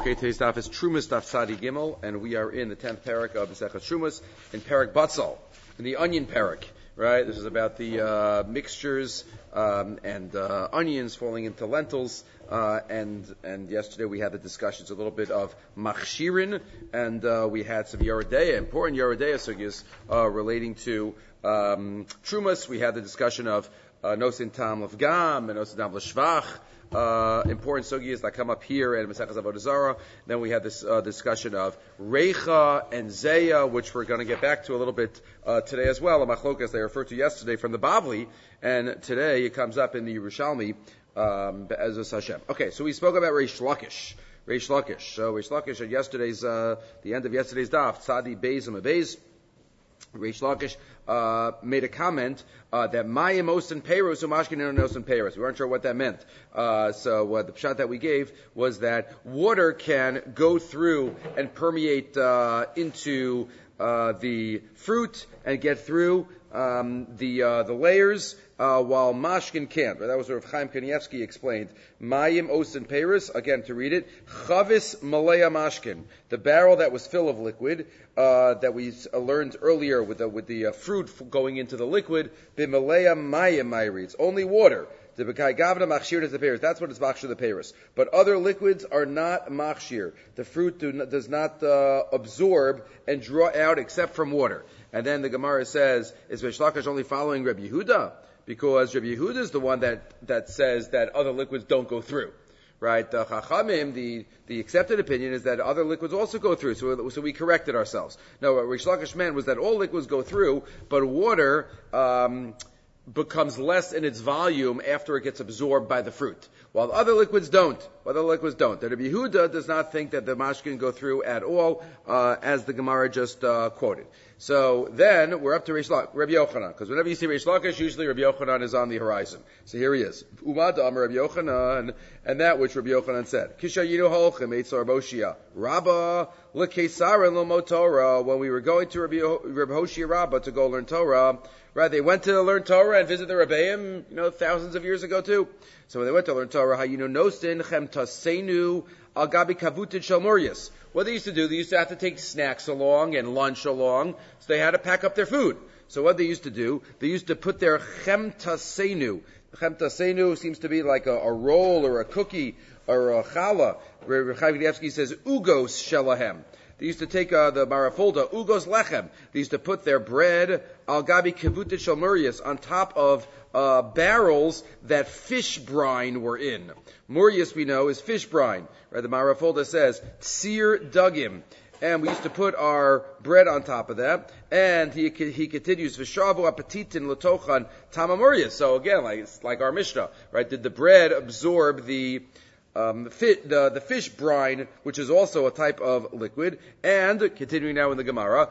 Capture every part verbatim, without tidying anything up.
Okay, today's daf is Trumas daf Tzadi Gimel, and we are in the tenth parak of Masechet Trumas in Parak Batzal, in the onion parak. Right, this is about the uh, mixtures um, and uh, onions falling into lentils. Uh, and and yesterday we had the discussions a little bit of machshirin, and uh, we had some Yeridea, important Yeridea sugyas uh, relating to um, Trumas. We had the discussion of uh, Nosin Tam Lefgam and Nosin Tam Leshvach. Uh, important sugyas that come up here at Masechas Avodah Zarah. Then we had this uh, discussion of Reicha and Zeya, which we're going to get back to a little bit uh, today as well. A machlokas they referred to yesterday from the Bavli, and today it comes up in the Yerushalmi, um, Be'ezus Hashem. Okay, so we spoke about Reish Lakish. Reish Lakish. So Reish Lakish at yesterday's, uh, the end of yesterday's daf, Tzadi Beis and Beis. Reish Lakish uh, made a comment uh, that Mayim Osin Peiros Umashkin Osin Peiros. We weren't sure what that meant. Uh, so uh, the shot that we gave was that water can go through and permeate uh, into uh, the fruit and get through um, the uh, the layers, uh, while mashkin can't. That was what Chaim Kanievsky explained. Mayim Osin Peiros, again to read it, Chavis Malaya Mashkin, the barrel that was full of liquid, uh, that we uh, learned earlier with the, with the uh, fruit f- going into the liquid, Bimalaya Mayim Mayri, it's only water. The Bekai Gavna Machshir is the Peiros. That's what is Machshir the Peiros. But other liquids are not Machshir. The fruit do not, does not uh, absorb and draw out except from water. And then the Gemara says, is Reish Lakish only following Rabbi Yehuda? Because Rabbi Yehuda is the one that, that says that other liquids don't go through. Right? The Chachamim, the, the accepted opinion is that other liquids also go through. So, so we corrected ourselves. No, what Reish Lakish meant was that all liquids go through, but water, um, becomes less in its volume after it gets absorbed by the fruit, while other liquids don't. While other liquids don't. The Rabbi Yehuda does not think that the mashkin go through at all, uh, as the Gemara just uh, quoted. So then we're up to Reish Lakish, Rabbi Yochanan, because whenever you see Reish Lakish, usually Rabbi Yochanan is on the horizon. So here he is, Umad Amar Rabbi Yochanan, and that which Rabbi Yochanan said. Kisha Yidu Holchem Eitzar Boshia Rabba LeKesar and Lomotorah. When we were going to Rabbi, Rabbi Hoshia Rabba to go learn Torah. Right, they went to learn Torah and visit the Rebbeim, you know, thousands of years ago too. So when they went to learn Torah, Hayinu Nosin Chem Tasenu Al Gabi Kavutin Shalmurius. What they used to do, they used to have to take snacks along and lunch along, so they had to pack up their food. So what they used to do, they used to put their Chem Tasenu. Chem Tasenu seems to be like a, a roll or a cookie or a challah. Rabbi Chaim Kanievsky says Ugos Shelahem. They used to take uh, the marafulda, ugos lechem. They used to put their bread, al gabi kevutit shalmurius, on top of uh, barrels that fish brine were in. Murius, we know, is fish brine. Right? The marafulda says, tsir dugim. And we used to put our bread on top of that. And he he continues, v'shavu apetitin l'tochan tamamurius. So again, like it's like our Mishnah, right? Did the bread absorb the Um, fit, the, the fish brine, which is also a type of liquid, and continuing now in the Gemara,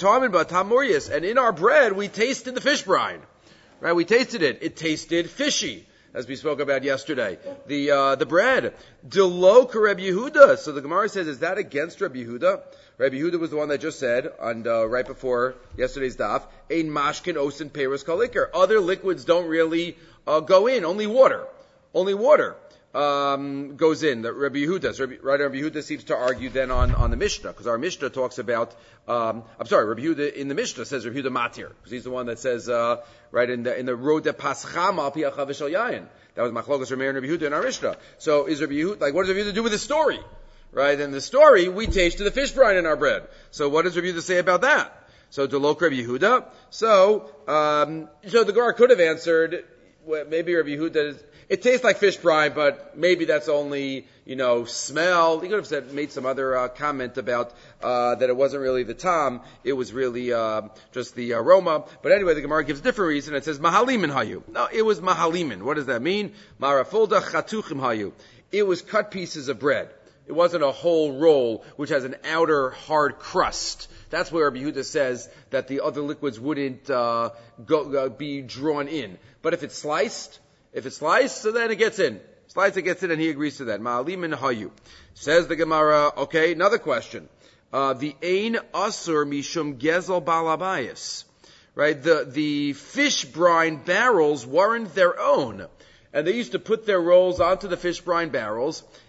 and in our bread we tasted the fish brine, right? We tasted it. It tasted fishy, as we spoke about yesterday. The uh, the bread, Delo Rabbi Yehuda. So the Gemara says, is that against Rabbi Yehuda? Rabbi Yehuda was the one that just said, and uh, right before yesterday's daf, ein mashkin osin peiros kalikar. Other liquids don't really uh, go in. Only water. Only water. Um, goes in, that Rabbi Yehuda, Rabbi, right, Rabbi Yehuda seems to argue then on, on the Mishnah, because our Mishnah talks about, um, I'm sorry, Rabbi Yehuda in the Mishnah says Rabbi Yehuda Matir, because he's the one that says, uh, right, in the, in the road that Pascham al pi achavish al yayin. That was Machlokes Rameir and Rabbi Yehuda in our Mishnah. So is Rabbi Yehuda, like, what does Rabbi Yehuda do with the story? Right, in the story, we tasted the fish brine in our bread. So what does Rabbi Yehuda say about that? So, Delok Rabbi Yehuda. So, um, so the Gemara could have answered, well, maybe Rabbi Yehuda is, it tastes like fish brine, but maybe that's only, you know, smell. He could have said, made some other uh, comment about uh, that it wasn't really the tam, it was really uh, just the aroma. But anyway, the Gemara gives a different reason. It says mahalimin hayu. No, it was mahalimin. What does that mean? Marafulda chatuchim hayu. It was cut pieces of bread. It wasn't a whole roll, which has an outer hard crust. That's where Rabbi Yehuda says that the other liquids wouldn't uh, go, uh, be drawn in. But if it's sliced, If it's sliced, so then it gets in. Sliced, it gets in, and he agrees to that. Ma'alimin hayu. Says the Gemara, okay, another question. Uh, the ein asur mishum gezel balabayas. Right, the, the fish brine barrels weren't their own. And they used to put their rolls onto the fish brine barrels,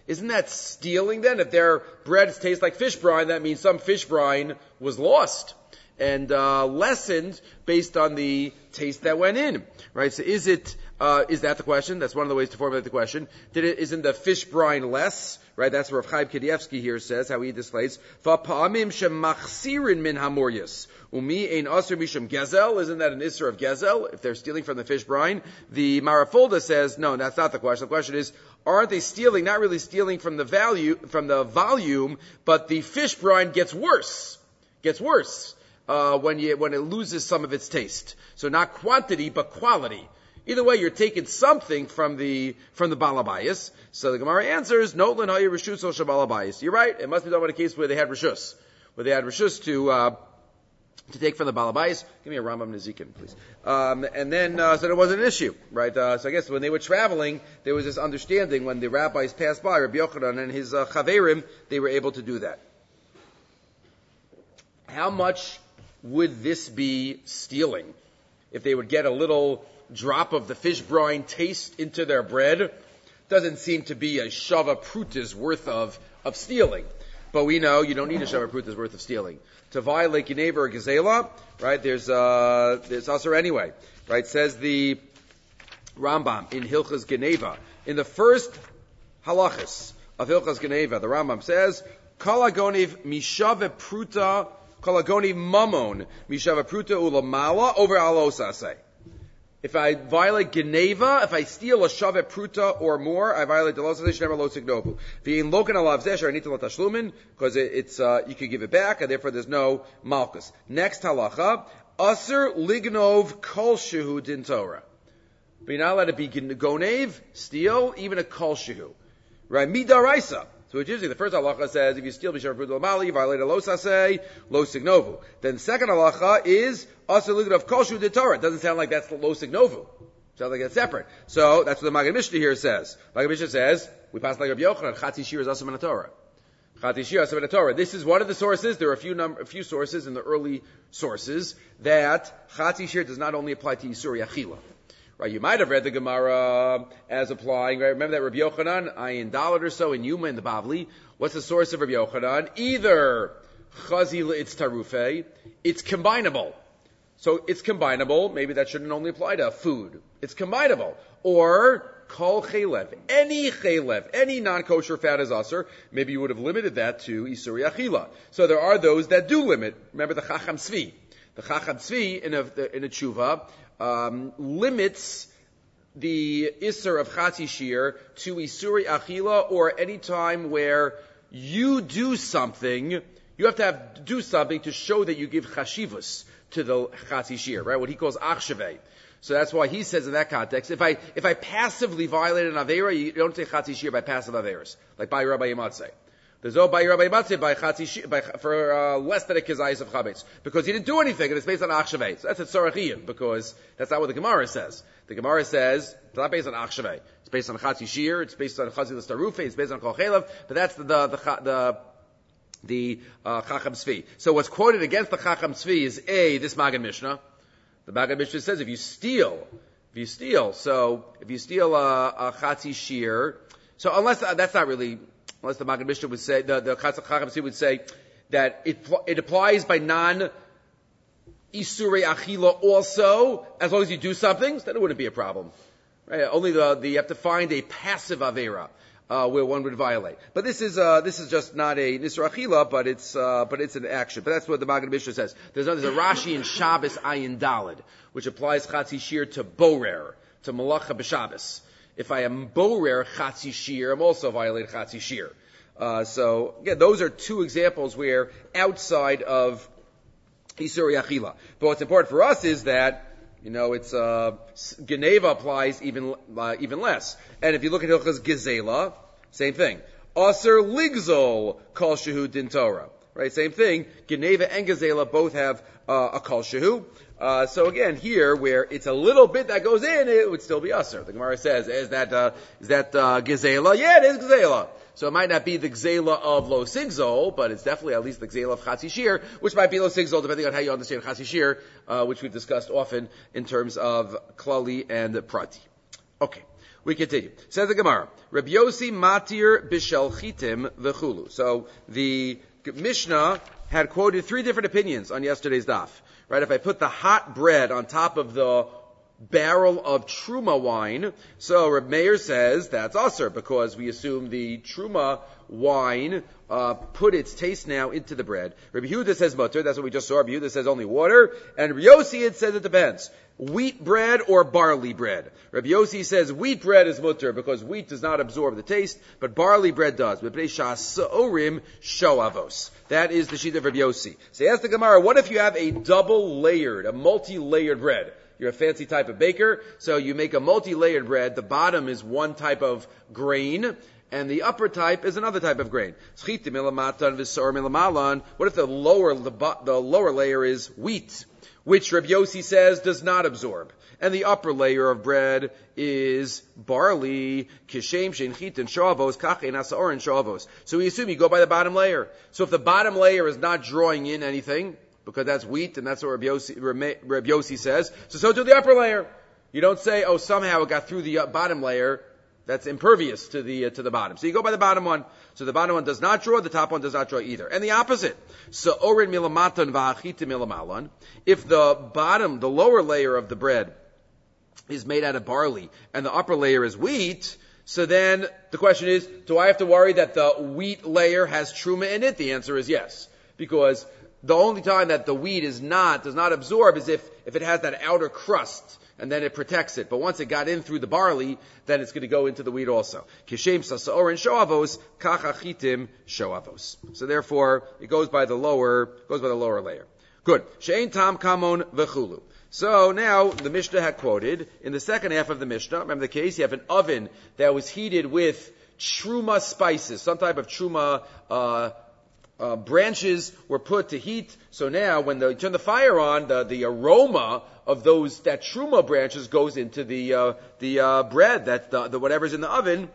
Isn't that stealing then? If their bread tastes like fish brine, that means some fish brine was lost and uh, lessened based on the taste that went in, right? So is it, uh, is that the question? That's one of the ways to formulate the question. Did it, isn't the fish brine less, right? That's where Rav Chaim Kanievsky here says, how he displays, V'pa'amim shemachsirin min hamoryas, umi ein asr mishum gezel, isn't that an isser of gezel, if they're stealing from the fish brine? The Marafulda says, no, that's not the question. The question is, aren't they stealing, not really stealing from the value, from the volume, but the fish brine gets worse, gets worse. Uh, when you, when it loses some of its taste. So not quantity, but quality. Either way, you're taking something from the, from the balabayas. So the Gemara answers, Notlin ha'yir reshus o shabalabayas. You're right. It must be done in a case where they had reshus. Where they had reshus to, uh, to take from the balabayas. Give me a Rambam Nezikin, please. Um, and then, uh, so there wasn't an issue, right? Uh, so I guess when they were traveling, there was this understanding when the rabbis passed by, Rabbi Yochanan and his, uh, chaverim, they were able to do that. How much would this be stealing? If they would get a little drop of the fish brine taste into their bread, doesn't seem to be a shava pruta's worth of, of stealing. But we know you don't need a shava pruta's worth of stealing. To violate Geneva or Gezela, right, there's, uh, there's also anyway, right, says the Rambam in Hilchas Geneva. In the first halachas of Hilchas Geneva, the Rambam says, Kol hagonev mishave pruta Kolagoni mamon mishava pruta ulamala over alosase. If I violate Geneva, if I steal a shavet pruta or more, I violate the losase never lo signovu. V'in lokan alav zesher I need to let tashlumin because it, it's uh, you can give it back and therefore there's no malchus. Next halacha, aser lignov kol shehu din Torah. But you're not allowed to be gonev, steal, even a kol shehu, right? Midaraisa. So it's usually the first halacha says if you steal b'shav pruta l'mali, you violate a lo saseh, lo signovu. Then the second halacha is also lignov of kol shehu de Torah. It doesn't sound like that's lo signovu. Sounds like it's separate. So that's what the Maggid Mishnah here says. Maggid Mishnah says we pass like Rabbi Yochanan, Chatzi Shir is also in the Torah. Chatzi Shir is also in the Torah. This is one of the sources. There are a few number, a few sources in the early sources that Chatzi Shir does not only apply to Yisur Yachila. Right, you might have read the Gemara as applying, right? Remember that Rabbi Yochanan, ayin dalet or so in Yuma in the Bavli. What's the source of Rabbi Yochanan? Either chazi le'itz tarufei, it's combinable. So it's combinable, maybe that shouldn't only apply to food. It's combinable. Or kol chelev, any chelev, any non-kosher fat is usher, maybe you would have limited that to Isuri Achila. So there are those that do limit. Remember the Chacham Tzvi. The Chacham Tzvi in a, in a tshuva, Um, limits the Isser of Chatzi Shir to Isuri Achila or any time where you do something, you have to have do something to show that you give Chashivus to the Chatzi Shir, right? What he calls Achshavei. So that's why he says in that context, if I, if I passively violate an Aveira, you don't say Chatzi Shir by passive Aveiras, like by Rabbi Yamatzeh. There's no by Rabbi Matzeh by Chatzi by for uh, less than a kizayis of chametz because he didn't do anything and it's based on achshavei. So that's a tzorachiyim because that's not what the Gemara says. The Gemara says it's not based on achshavei. It's based on Chatzi Shir. It's based on chazi l'starufe. It's based on kol chelev. But that's the the the the, the uh, Chacham Tzvi. So what's quoted against the Chacham Tzvi is a this Maggid Mishnah. The Maggid Mishnah says if you steal, if you steal, so if you steal a, a Chatzi Shir, so unless uh, that's not really. Unless the Maggid Mishnah would say, the, the Chacham Tzvi would say that it, it applies by non Isurei Achila also, as long as you do something, then it wouldn't be a problem. Right? Only the, the, you have to find a passive Avera, uh, where one would violate. But this is, uh, this is just not a Nisur Achila, but it's, uh, but it's an action. But that's what the Maggid Mishnah says. There's, there's a Rashi in Shabbos Ayin Daled, which applies Chatzi Shir to Borer, to Malacha B'Shabbos. If I am borer Chatzi Shir, I'm also violating Chatzi Shir. Uh, so, again, those are two examples where outside of Isuri Achila. But what's important for us is that, you know, it's, uh, Geneva applies even, uh, even less. And if you look at Hilchas Gezela, same thing. Aser Ligzol Kol Shehu Din Torah. Right, same thing. Geneva and Gezela both have, uh, a Kol Shehu. Uh, so again, here, where it's a little bit that goes in, it would still be usher. The Gemara says, is that, uh, is that, uh, Gezela? Yeah, it is Gezela. So it might not be the Gezela of Lo Sigzol, but it's definitely at least the Gezela of Chatzi Shir, which might be Lo Sigzol, depending on how you understand Chatzi Shir, uh, which we've discussed often in terms of Klali and Prati. Okay. We continue. Says the Gemara, Rabbi Yossi matir bishel chitim v'chulu. So the Mishnah had quoted three different opinions on yesterday's daf. Right? If I put the hot bread on top of the barrel of truma wine, so Reb Meir says that's usher because we assume the truma wine uh, put its taste now into the bread. Rabbi Yehuda says mutter, that's what we just saw. Rabbi Yehuda says only water, and Rabbi Yossi it says it depends. Wheat bread or barley bread. Rabbi Yossi says wheat bread is mutter because wheat does not absorb the taste, but barley bread does. That is the sheet of Rabbi Yossi. So ask the Gemara, what if you have a double layered, a multi-layered bread? You're a fancy type of baker, so you make a multi-layered bread. The bottom is one type of grain, and the upper type is another type of grain. What if the lower the, the lower layer is wheat, which Rabbi Yossi says does not absorb, and the upper layer of bread is barley? So we assume you go by the bottom layer. So if the bottom layer is not drawing in anything, because that's wheat, and that's what Rabbi Yossi, Rabbi Yossi says. So, so do the upper layer. You don't say, oh, somehow it got through the bottom layer. That's impervious to the uh, to the bottom. So you go by the bottom one. So the bottom one does not draw, the top one does not draw either. And the opposite. So orin milamatan v'achitim milamalan. If the bottom, the lower layer of the bread is made out of barley, and the upper layer is wheat, so then the question is, do I have to worry that the wheat layer has truma in it? The answer is yes, because the only time that the wheat is not, does not absorb is if, if it has that outer crust, and then it protects it. But once it got in through the barley, then it's going to go into the wheat also. Kishem sasaorin shoavos, kachachitim shoavos. So therefore, it goes by the lower, goes by the lower layer. Good. She'ein tam kamon v'chulu. So now, the Mishnah had quoted, in the second half of the Mishnah, remember the case, you have an oven that was heated with truma spices, some type of truma, uh, Uh, branches were put to heat. So now, when they turn the fire on, the, the aroma of those that truma branches goes into the uh, the uh, bread, that the, the whatever's in the oven.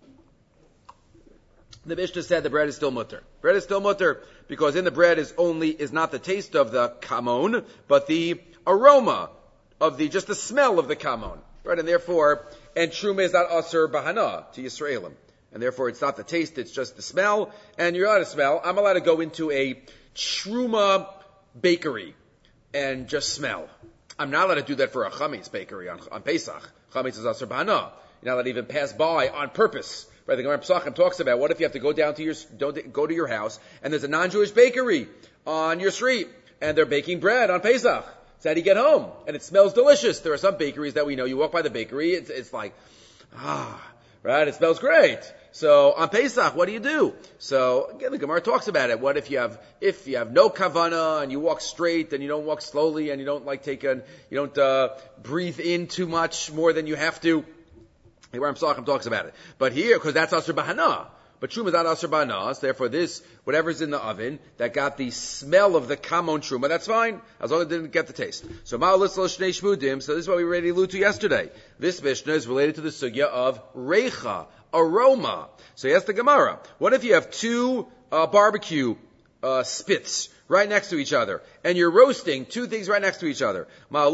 The Mishnah said the bread is still mutter. Bread is still mutter because in the bread is only is not the taste of the kamon, but the aroma of the just the smell of the kamon, right? And therefore, and truma is not aser bahana to Yisraelim. And therefore, it's not the taste, it's just the smell. And you're allowed to smell. I'm allowed to go into a truma bakery and just smell. I'm not allowed to do that for a chametz bakery on, on Pesach. Chametz is aser b'hana. You're not allowed to even pass by on purpose. Right? The Gemara Pesachim talks about what if you have to go down to your go to your house and there's a non-Jewish bakery on your street and they're baking bread on Pesach. So how do you get home? And it smells delicious. There are some bakeries that we know. You walk by the bakery, it's, it's like, ah, right? It smells great. So on Pesach, what do you do? So again, the Gemara talks about it. What if you have if you have no kavana and you walk straight and you don't walk slowly and you don't like take a you don't uh, breathe in too much more than you have to? The Gemara Pesachim talks about it. But here, because that's aser bahana. But truma is not aser bahana. So therefore, this whatever's in the oven that got the smell of the kamon truma, that's fine as long as it didn't get the taste. So ma'alis lo shnei shmudim. So this is what we already alluded to yesterday. This Mishnah is related to the sugya of reicha, aroma. So he asked the Gemara, what if you have two uh, barbecue uh, spits right next to each other, and you're roasting two things right next to each other?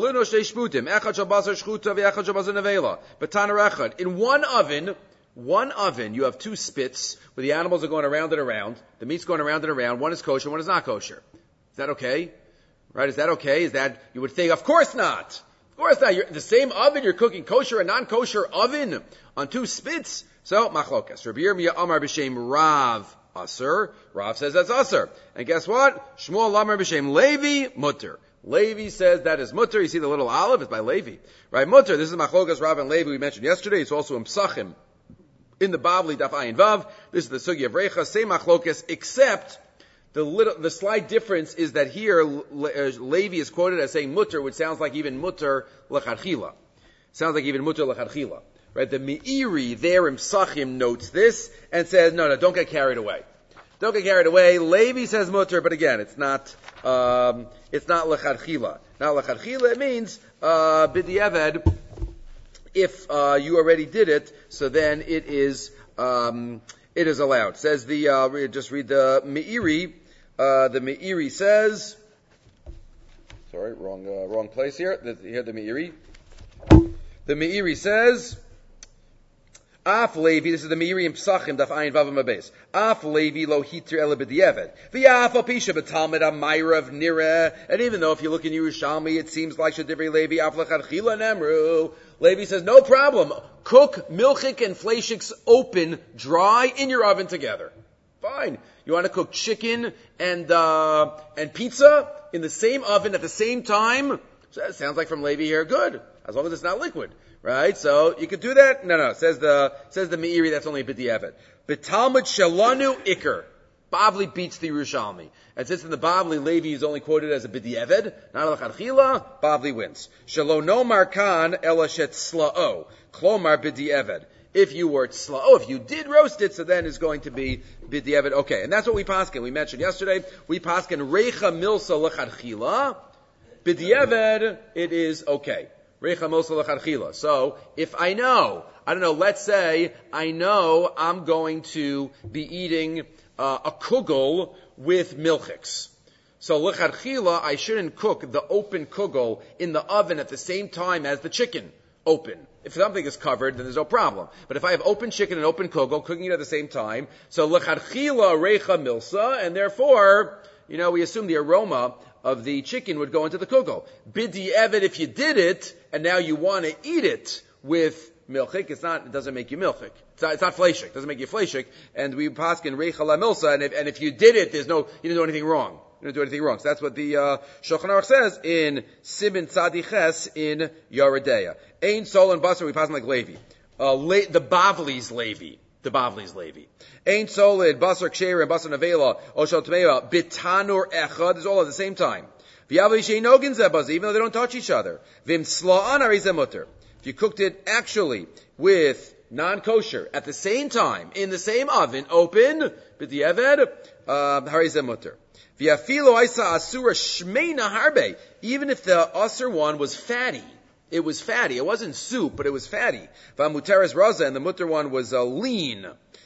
In one oven, one oven, you have two spits where the animals are going around and around, the meat's going around and around, one is kosher, one is not kosher. Is that okay? Right? Is that okay? Is that, you would think, of course not. Of course not. You're, the same oven, you're cooking kosher and non-kosher oven on two spits. So, machlokas. Rabbi Yirmiyah Amar b'shem Rav Aser. Rav says that's Aser. And guess what? Shmuel Amar b'shem Levi Mutter. Levi says that is Mutter. You see the little olive? It's by Levi. Right? Mutter. This is machlokas Rav and Levi we mentioned yesterday. It's also in Psachim. In the Bavli Daf Ayin Vav. This is the Sugi of Reicha. Same machlokas, except the little, the slight difference is that here Levi is quoted as saying Mutter, which sounds like even Mutter l'chadchila. Sounds like even Mutter l'chadchila. Right, the Meiri there in Psachim notes this and says, no, no, don't get carried away. Don't get carried away. Levi says mutter, but again, it's not, um, it's not l'chadchila. Not l'chadchila, it means, uh, b'diavad, if, uh, you already did it, so then it is, um, it is allowed. Says the, uh, just read the Meiri, uh, the Meiri says, sorry, wrong, uh, wrong place here. The, here the Meiri. The Meiri says, Af Levi, this is the Miriam Psachim, Daf Ayin Vav Mabes. Af Levi lo hitr ele b'diavad. V'yaf al pisha b'talmid amayrav nira. And even though if you look in Yerushalmi, it seems like Shadivri Levi, af l'chadchila nemru. Levi says, no problem. Cook milchik and fleishiks open, dry, in your oven together. Fine. You want to cook chicken and, uh, and pizza in the same oven at the same time? So that sounds like from Levi here, good. As long as it's not liquid. Right? So, you could do that? No, no. Says the, says the Meiri, that's only b'diavad. B'talmud shalanu ikr. Bavli beats the Yerushalmi. And since in the Bavli, Levi is only quoted as a b'diavad, not a l'chadchila, Bavli wins. Shalono markan elashet sla'o. Klomar b'diavad. If you were sla'o, if you did roast it, so then it's going to be b'diavad. Okay. And that's what we paskin. We mentioned yesterday, we paskin reicha milsa l'chadchila. B'diavad, it is okay. So, if I know, I don't know, let's say I know I'm going to be eating uh, a kugel with milchiks. So, l'chadchila, I shouldn't cook the open kugel in the oven at the same time as the chicken open. If something is covered, then there's no problem. But if I have open chicken and open kugel, cooking it at the same time, so l'chadchila reicha milsa, and therefore, you know, we assume the aroma of the chicken would go into the kugel. Bidi evet, if you did it, and now you want to eat it with milchik, it's not, it doesn't make you milchik. It's not, it's not fleshik. It doesn't make you fleshik. And we paskin reicha la milsa, and if, and if you did it, there's no, you didn't do anything wrong. You didn't do anything wrong. So that's what the, uh, Shulchan Aruch says in Simin Tzadiches in Yoredeya. Ein sol and basar, we pass like Levi. Uh, Le, the Bavli's Levi. The Bavli's Levi. Ein solid, basar ksher, and basar nevela, oshal tmeya, bitanur echad, is all at the same time. V'yavli sheinogin zebaz, even though they don't touch each other. V'im sla'an arizemutter. If you cooked it actually with non-kosher at the same time, in the same oven, open, b'di'eved, harizemutter. V'yafilo aisa asura shmeina harbe, even if the asur one was fatty. It was fatty. It wasn't soup, but it was fatty. V'amuteres raza, and the mutter one was uh, lean.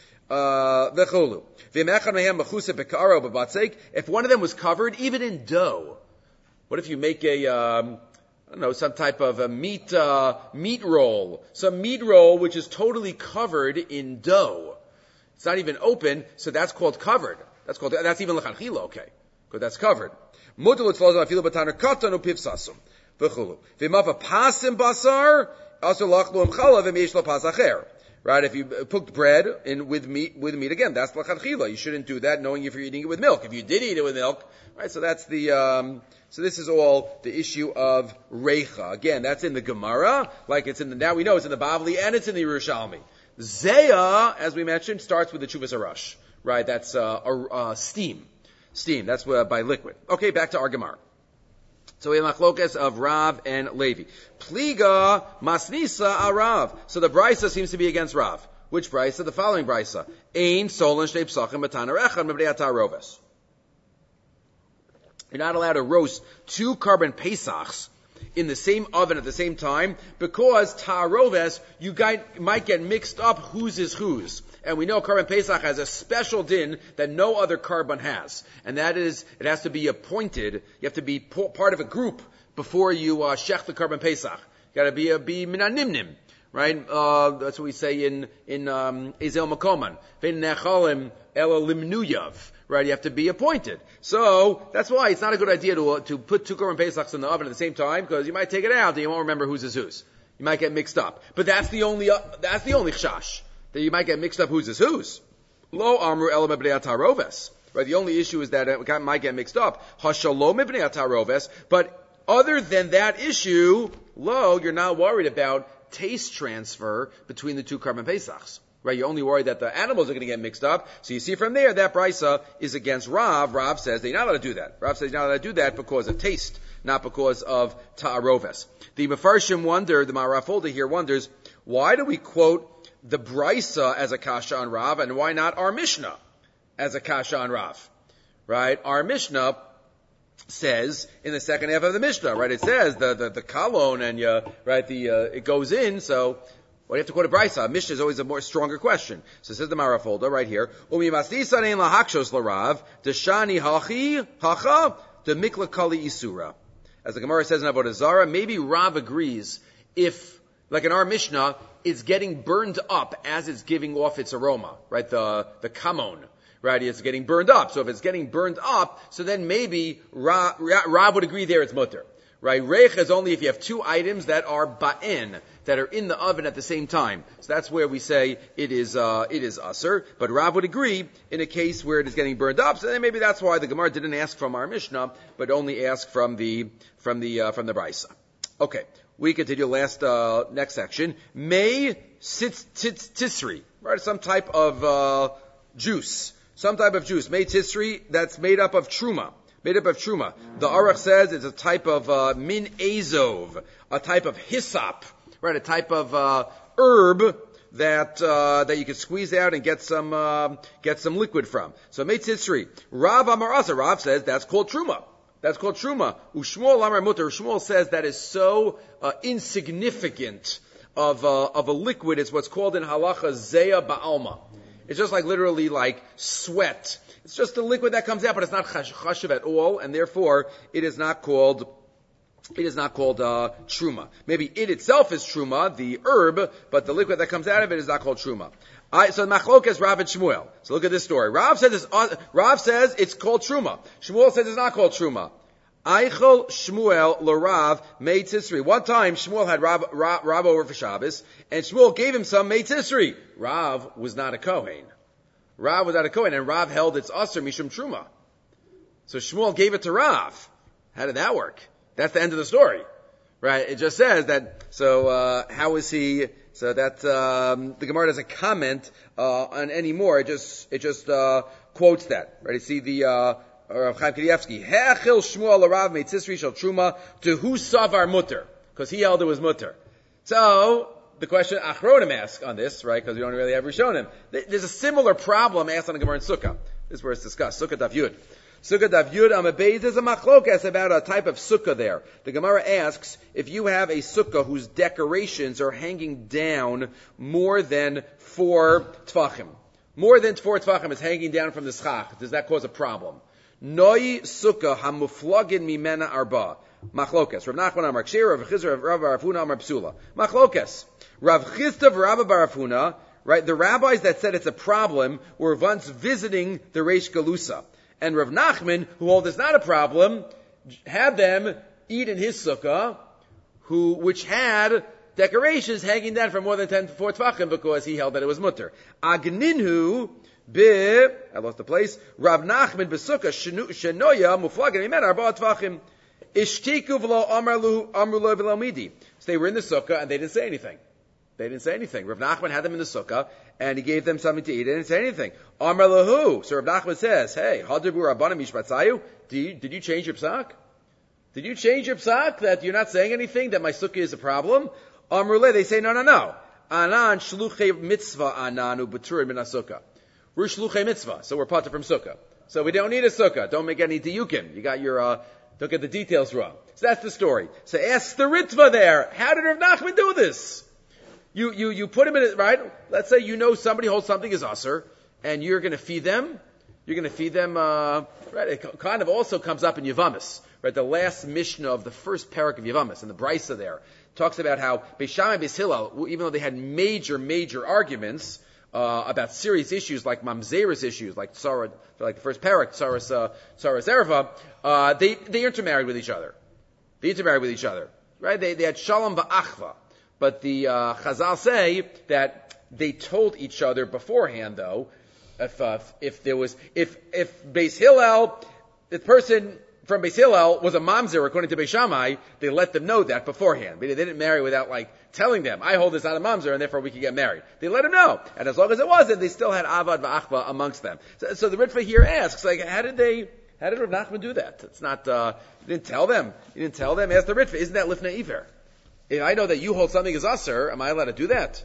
V'cholu. V'imechad mehem mechusa bekaro b'batzek. If one of them was covered, even in dough. What if you make a, um, I don't know, some type of a meat, uh, meat roll. Some meat roll which is totally covered in dough. It's not even open, so that's called covered. That's called, that's even l'chadchila, okay. Because that's covered. Mutter l'tzlozah afilu b'taner katan upivsasum. V'chulu. V'imava pasim basar, also lachlu imchala v'meish lo pasacher. Right? If you cooked bread in, with meat, with meat again, that's l'chadchila. You shouldn't do that knowing if you're eating it with milk. If you did eat it with milk, right? So that's the, um, so this is all the issue of reicha. Again, that's in the Gemara, like it's in the, now we know it's in the Bavli and it's in the Yerushalmi. Zeya, as we mentioned, starts with the Chuvas Arash. Right? That's, uh, uh, steam. Steam. That's uh, by liquid. Okay, back to our Gemara. So we have machlokas of Rav and Levi. Pliga masnisa arav. So the brisa seems to be against Rav. Which brisa? The following brisa. Ein solan shnei psachim b'taner echad mebnei ataroves. You're not allowed to roast two carbon pesachs in the same oven at the same time because taroves, you guys might get mixed up whose is whose. And we know Karban Pesach has a special din that no other Karban has. And that is, it has to be appointed. You have to be part of a group before you uh, shech the Karban Pesach. You gotta be a, be minanimnim. Right? Uh, that's what we say in, in, um, Ezel Makoman. Vein nechalim ela limnuyav. Right? You have to be appointed. So, that's why it's not a good idea to, uh, to put two Karban Pesachs in the oven at the same time, because you might take it out and you won't remember whose is whose. You might get mixed up. But that's the only, uh, that's the only chash. That you might get mixed up whose is whose. Lo amru ela mebnei ataroves. Right, the only issue is that it might get mixed up. Hashalom mebnei ataroves. But other than that issue, lo, you're not worried about taste transfer between the two Karban Pesachs. Right, you're only worried that the animals are going to get mixed up. So you see from there, that brisa is against Rav. Rav says that you're not allowed to do that. Rav says you're not allowed to do that because of taste, not because of ta'aroves. The Mefarshim wonder, the Ma'araf Folder here wonders, why do we quote the brisa as a kasha on Rav, and why not our Mishnah as a kasha on Rav? Right? Our Mishnah says in the second half of the Mishnah, right? It says the the, the kalon and uh, right the uh, it goes in. So what do you have to quote a brisa? A Mishnah is always a more stronger question. So it says the Ma'araf Folder right here. Umi masisa nein lahakshos l'Rav deshani hachi hacha de mikla kali isura. As the Gemara says in Avodah Zarah, maybe Rav agrees if like in our Mishnah, it's getting burned up as it's giving off its aroma, right? The, the kamon, right? It's getting burned up. So if it's getting burned up, so then maybe Rav, Rav would agree there it's mutter. Right? Reich is only if you have two items that are ba'in, that are in the oven at the same time. So that's where we say it is, uh, it is usser. But Rav would agree in a case where it is getting burned up. So then maybe that's why the Gemara didn't ask from our Mishnah, but only ask from the, from the, uh, from the Brisa. Okay. We continue last, uh, next section. May tzitz, tzitz, tisri. Right? Some type of, uh, juice. Some type of juice. May tisri that's made up of truma. Made up of truma. The Aruch says it's a type of uh, min azov, a type of hyssop, right? A type of uh, herb that uh, that you can squeeze out and get some uh, get some liquid from. So meitzisri. Rav Amar Asa. Rav says that's called truma. That's called truma. Ushmuel Amar Mutter. Shmuel says that is so uh, insignificant of uh, of a liquid. It's what's called in halacha zeya ba'alma. It's just like literally like sweat. It's just a liquid that comes out, but it's not chashuv at all, and therefore it is not called, it is not called, uh, truma. Maybe it itself is truma, the herb, but the liquid that comes out of it is not called truma. I, so machlokas Rav and Shmuel. So look at this story. Rav says it's, uh, Rav says it's called truma. Shmuel says it's not called truma. Eichel Shmuel l'Rav made tisri. One time Shmuel had Rav, Rav, Rav over for Shabbos, and Shmuel gave him some made tisri. Rav was not a Kohen. Rav was not a Kohen, and Rav held its Aser Mishum Truma. So Shmuel gave it to Rav. How did that work? That's the end of the story. Right? It just says that, so, uh, how is he, so that, um, the Gemara doesn't comment, uh, on any more. It just, it just, uh, quotes that. Right? You see the, uh, Rav Chaim Kanievsky, He'achil Shmuel l'Rav meitzisri shel truma to who savar mutter. Because he held it was mutter. So, the question Achronim ask on this, right, because we don't really have Rishonim. There's a similar problem asked on the Gemara in Sukkah. This is where it's discussed. Sukkah Daf Yud. Sukkah Daf Yud Amabez, there's a machlokas about a type of sukkah there. The Gemara asks, if you have a sukkah whose decorations are hanging down more than four tfachim, more than four tfachim is hanging down from the schach, does that cause a problem? Noi sukkah hamuflagin mimena arba. Machlokas. Rav Nachman Amar Kshir, Rav Chizra, Rav Bar Afuna Amar Psula. Machlokas. Rav Chizda, Rav Bar Afuna, right, the rabbis that said it's a problem were once visiting the Reish Galusa. And Rav Nachman, who hold it's not a problem, had them eat in his sukkah, who, which had decorations hanging down for more than ten to four tvachim because he held that it was mutter. Agninhu, Be, I lost the place. Rav Nachman besukah shenoya muflagin imen arba tvachim. Ishtiku v'lo amru amru v'lo midi. So they were in the sukkah and they didn't say anything. They didn't say anything. Rav Nachman had them in the sukkah and he gave them something to eat. They didn't say anything. Amar lahu. So Rav Nachman says, "Hey, hadabu rabbanim mishmatzayu. Did you change your psak? Did you change your psak that you're not saying anything? That my sukkah is a problem?" Amruleh. They say, "No, no, no. Anan shluchei mitzvah ananu b'turin min sukkah. We're shluchei mitzvah, so we're parted from sukkah. So we don't need a sukkah. Don't make any diyukim. You got your." Uh, Don't get the details wrong. So that's the story. So ask the Ritva there. How did Rav Nachman do this? You, you, you put him in it, right? Let's say you know somebody holds something as usher, and you're going to feed them. You're going to feed them, uh, right? It kind of also comes up in Yavamis, right? The last Mishnah of the first parak of Yavamis, and the Brisa there, talks about how Beis Shammai and Beis Hillel, even though they had major, major arguments, Uh, about serious issues like mamzeris issues, like Sarah, like the first parak, Sarah's, uh, Sarah's Erva, uh, they, they intermarried with each other. They intermarried with each other. Right? They, they had shalom va'achva. But the, uh, Chazal say that they told each other beforehand though, if, uh, if there was, if, if Beis Hillel, the person from Beis Hillel was a mamzer according to Beis Shammai, they let them know that beforehand. They didn't marry without like telling them, I hold this out of mamzer and therefore we can get married. They let them know. And as long as it wasn't, they still had avad va'achva amongst them. So, so the Ritva here asks, like, how did they, how did Rav Nachman do that? It's not, uh, you didn't tell them. You didn't tell them. Ask the Ritva, isn't that lifnei iver? If I know that you hold something as usher, am I allowed to do that?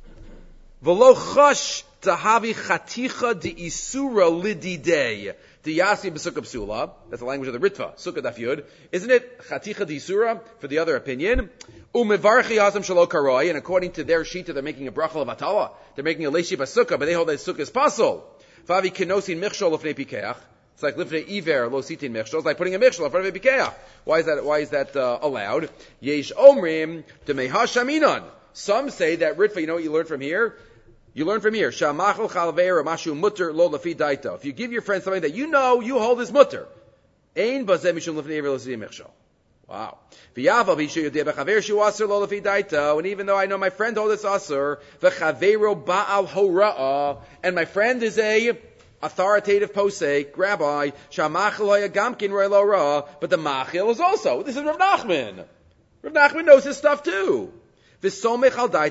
V'lo chash tahavi chaticha de isura lididei. The Yasi b'sukkah psula, that's the language of the Ritva, sukkah daf yud. Isn't it chaticha d'isura for the other opinion? Umevarchi hasam shalo karoi, and according to their shita, they're making a bracha of atala. They're making a leishi b'sukkah, but they hold that sukkah is pasul. Favi kenosin michshol lefnei pikeach. It's like lifnei iver lo sitin michshol. It's like putting a michshol in front of a pikeach. Why is that? Why is that uh, allowed? Yesh omrim demeha shaminon. Some say that Ritva, you know what you learn from here? You learn from here. Shamachol chalveir mashu mutter lo lafi daito. If you give your friend something that you know you hold is mutter. Ein bazeh mishum lefnei ever l'siyim mechshol. Wow. V'yavav hishu yodeh b'chaver shu aser lo lafi daito. And even though I know my friend holds this aser, v'chavero ba'al hora'ah, and my friend is a authoritative posek, rabbi, shamachol haya gamkin roi lo ra, but the machil is also. This is Rav Nachman. Rav Nachman knows his stuff too. I'm allowed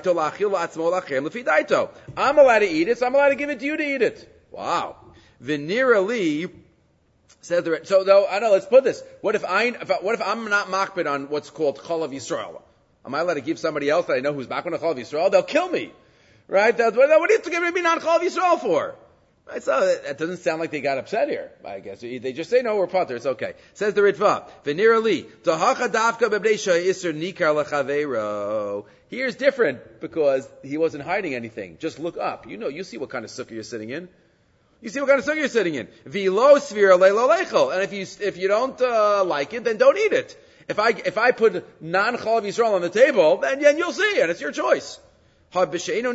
to eat it, so I'm allowed to give it to you to eat it. Wow. Venerally said the so though I know. Let's put this. What if I? If I what if I'm not makbid on what's called Chol of Yisrael? Am I allowed to give somebody else that I know who's makbid on Chol of Yisrael? They'll kill me, right? What, what are you giving me non Chol of Yisrael for? Right, so that doesn't sound like they got upset here. I guess they just say no, we're potter. It's okay. Says the Ritva. Venerally, dahacha davka bebdeisha iser nikar lechavero. Here's different because he wasn't hiding anything. Just look up. You know, you see what kind of sukkah you're sitting in. You see what kind of sukkah you're sitting in. V'lo svira leilo leichel. And if you if you don't uh, like it, then don't eat it. If I if I put non chol of Yisrael on the table, then, then you'll see, and it's your choice. If it's not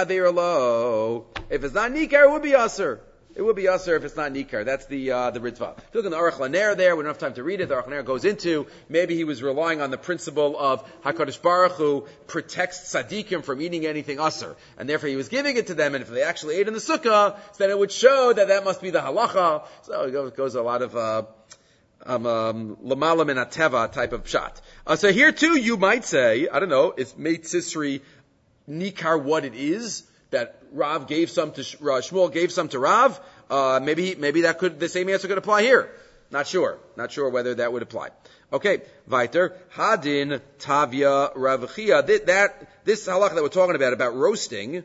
nikar, it would be aser. It would be aser if it's not nikar. That's the uh, the Ritva. If you look in the Aruch LaNer there, we don't have time to read it. The Aruch LaNer goes into, maybe he was relying on the principle of HaKadosh Baruch Hu protects tzaddikim from eating anything aser. And therefore he was giving it to them, and if they actually ate in the sukkah, then it would show that that must be the halacha. So it goes, goes a lot of uh, um, um, lamala min ateva type of shot. Uh, so here too, you might say, I don't know, it's Meit Sisri nikar what it is that Rav gave some to uh, Shmuel gave some to Rav. Uh, maybe maybe that could the same answer could apply here. Not sure. Not sure whether that would apply. Okay, weiter. Hadin Tavia Rav Chia. That, that this halakha that we're talking about about roasting.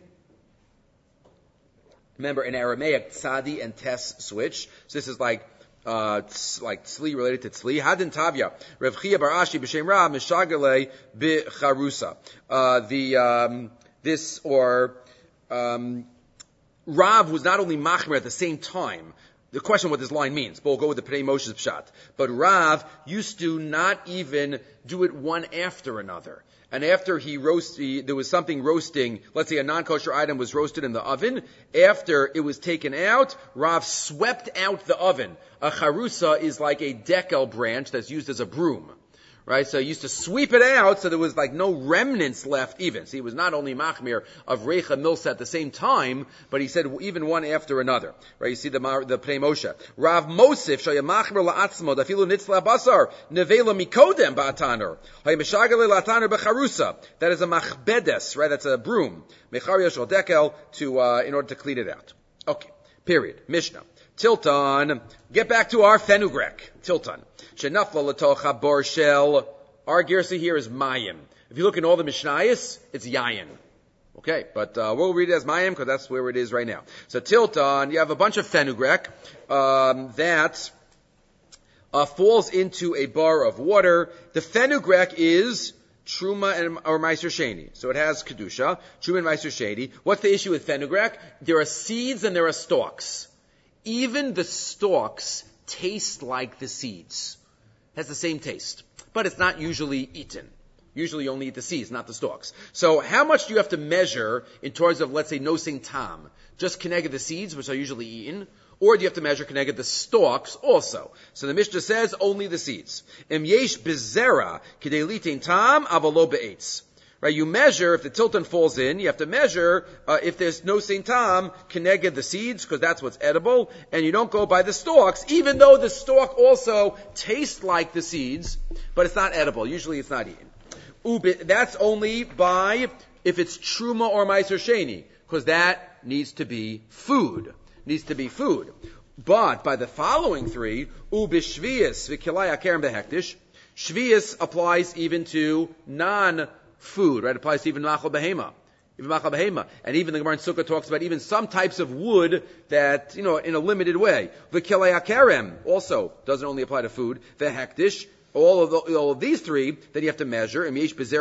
Remember in Aramaic, tzadi and tes switch. So this is like. Uh, like tzli related to tzli. Hadin Tavia, Rav Chia bar Ashi b'shem Rav mishagale b'charusa. Uh, the um, this or um, Rav was not only machmer at the same time. The question what this line means, but we'll go with the Pnei Moshe's pshat. But Rav used to not even do it one after another. And after he roast, he, there was something roasting, let's say a non-kosher item was roasted in the oven, after it was taken out, Rav swept out the oven. A charusa is like a decal branch that's used as a broom. Right? So he used to sweep it out so there was like no remnants left even. See, he was not only machmir of Reicha Milsa at the same time, but he said even one after another. Right? You see the, the Pnei Moshe. Rav Mosif, shaya machmir la'atzmo, dafilu nitzla basar, nevela mikodem ba'atanur. Hay meshagale la'atanur becharusa. That is a machbedes, right? That's a broom. Mecharia shal dekel to, uh, in order to clean it out. Okay. Period. Mishnah. Tilton. Get back to our fenugrek. Tilton. Shenafla latocha bor shel. Our gersa here is mayim. If you look in all the Mishnayos, it's yayin. Okay, but uh, we'll read it as mayim because that's where it is right now. So Tilton, you have a bunch of fenugrek um, that uh, falls into a bar of water. The fenugrek is Truma and, or Meiser Sheni. So it has Kedusha, Truma and Meiser Sheni. What's the issue with fenugrek? There are seeds and there are stalks. Even the stalks taste like the seeds. It has the same taste. But it's not usually eaten. Usually you only eat the seeds, not the stalks. So how much do you have to measure in terms of, let's say, nosing tam? Just connected the seeds, which are usually eaten? Or do you have to measure connected the stalks also? So the Mishnah says only the seeds. Em yesh bezera kidei litin tam avalo be'etz. Right, you measure, if the tilton falls in, you have to measure uh, if there's no Saint Tom, connected the seeds, because that's what's edible, and you don't go by the stalks, even though the stalk also tastes like the seeds, but it's not edible. Usually it's not eaten. Ubit, that's only by, if it's Truma or Meiser Sheni, because that needs to be food. Needs to be food. But by the following three, Ubishvius, Vikilaya Kerem Behektish, Shvius applies even to non food, right? It applies to even machal behema. Even machal behema. And even the Gemara in Sukkah talks about even some types of wood that, you know, in a limited way. The kelei akarem also doesn't only apply to food. The hektish, all of the, all of these three, then you have to measure. Then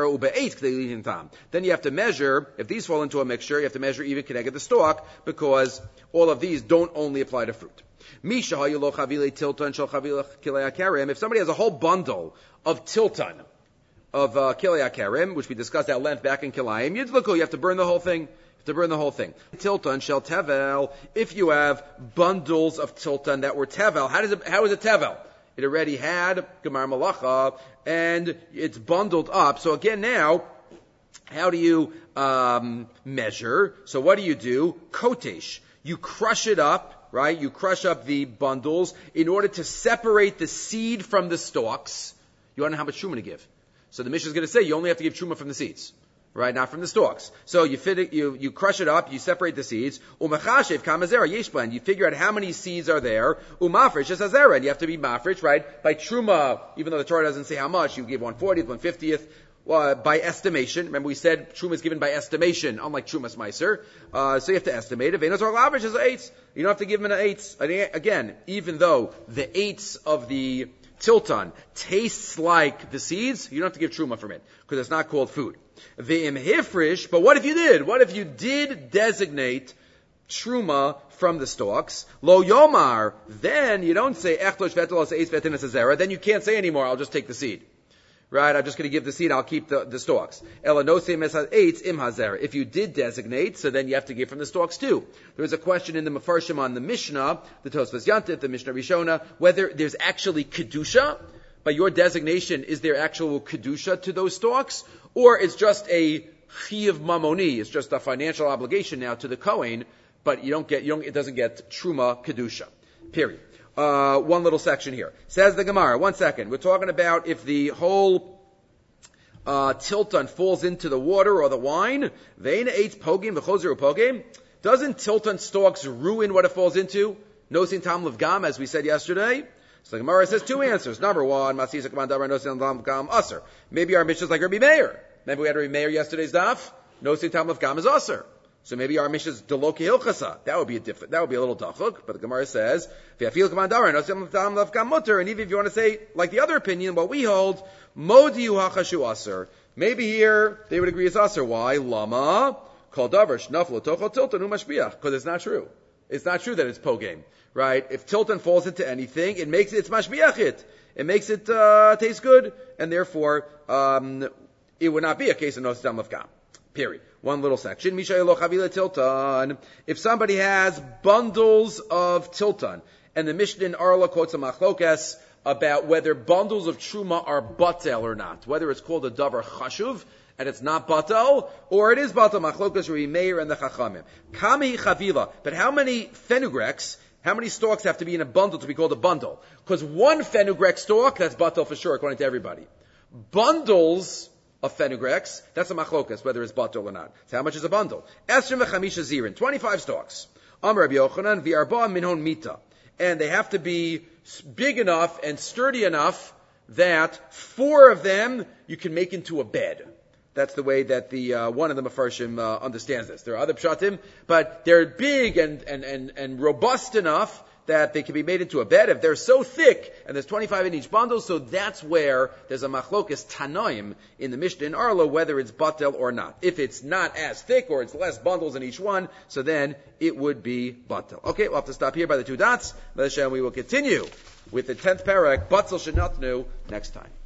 you have to measure, if these fall into a mixture, you have to measure even connected the stalk, because all of these don't only apply to fruit. If somebody has a whole bundle of tilton, of uh, Kilei Akerim, which we discussed at length back in Kilayim, Yidluku, you have to burn the whole thing. To burn the whole thing. Tilton shel tevel. If you have bundles of tilton that were tevel, how does it? How is it tevel? It already had gemar malacha and it's bundled up. So again, now, how do you um, measure? So what do you do? Kotesh. You crush it up, right? You crush up the bundles in order to separate the seed from the stalks. You want to know how much truma to give. So the Mishnah is going to say you only have to give truma from the seeds. Right, not from the stalks. So you fit it, you, you crush it up, you separate the seeds. Umachashev kamazera yeshblan. You figure out how many seeds are there. Umafresh is azera. And you have to be mafresh, right? By truma, even though the Torah doesn't say how much, you give one fortieth, one fiftieth, uh, by estimation. Remember we said truma is given by estimation, unlike trumas meiser. Uh, so you have to estimate it. Venos or lavish is eights. You don't have to give them an eights. Again, even though the eights of the tilton tastes like the seeds, you don't have to give truma from it, because it's not called food. V'im hifrish, but what if you did? What if you did designate truma from the stalks? Lo yomar, then you don't say echlosh vetelos eis vetinas azera, then you can't say anymore, I'll just take the seed. Right, I'm just going to give the seed, I'll keep the, the stalks. Elanosim es eitz im hazera. If you did designate, so then you have to give from the stalks too. There was a question in the Mefarshim on the Mishnah, the Tosfos Yantif, the Mishnah Rishona, whether there's actually kedusha. By your designation, is there actual kedusha to those stalks? Or it's just a chiyuv mamoni, it's just a financial obligation now to the Kohen, but you don't get, you don't, it doesn't get truma kedusha. Period. Uh, one little section here. Says the Gemara, one second. We're talking about if the whole uh, tilton falls into the water or the wine. Vein eitz pogim v'chozer pogim. Doesn't tilton stalks ruin what it falls into? Nosin tam levgam, as we said yesterday. So the Gemara says two answers. Number one, Masisa Kaman Davar Nosin Tam Levgam Aser. Maybe our Mishnah is like Rabbi Meir. Maybe we had Rabbi Meir yesterday's daf. Nosin Tam Levgam is Aser. So maybe our Mishnah is Deloki Hilchasa. That would be a different, that would be a little dafuk. But the Gemara says, V'yafil Kaman Davar Nosin Tam Levgam Mutter. And even if you want to say, like the other opinion, what we hold, Modiu Hachashu Aser. Maybe here they would agree it's Aser. Why? Lama Kol Davar Shnaflo Tochel Tilton Umashbiach. Because it's not true. It's not true that it's pogame. Right? If tilton falls into anything, it makes it, it's mashbiachit. It makes it, uh, taste good, and therefore, um, it would not be a case of nosidam lefgam. Period. One little section. Misha elo chavila tilton. If somebody has bundles of tilton, and the Mishnah in Arla quotes a machlokas about whether bundles of truma are batel or not, whether it's called a davar chashuv, and it's not batel, or it is batel, machlokas Rabbi Meir and the chachamim. Kami chavila. But how many fenugrecs, how many stalks have to be in a bundle to be called a bundle? Because one fenugrec stalk, that's batel for sure, according to everybody. Bundles of fenugrecs, that's a machlokas, whether it's batel or not. So how much is a bundle? Esrim v'chamisha zirin, twenty-five stalks. Amar Rabbi Yochanan, v'arba minhon mita. And they have to be big enough and sturdy enough that four of them you can make into a bed. That's the way that the uh, one of the Mefarshim uh, understands this. There are other pshatim, but they're big and, and, and, and robust enough that they can be made into a bed. If they're so thick, and there's twenty-five in each bundle, so that's where there's a machlokas tanoim in the Mishnah in Arlo, whether it's batel or not. If it's not as thick, or it's less bundles in each one, so then it would be batel. Okay, we'll have to stop here by the two dots. We will continue with the tenth parak, batel shenatnu, next time.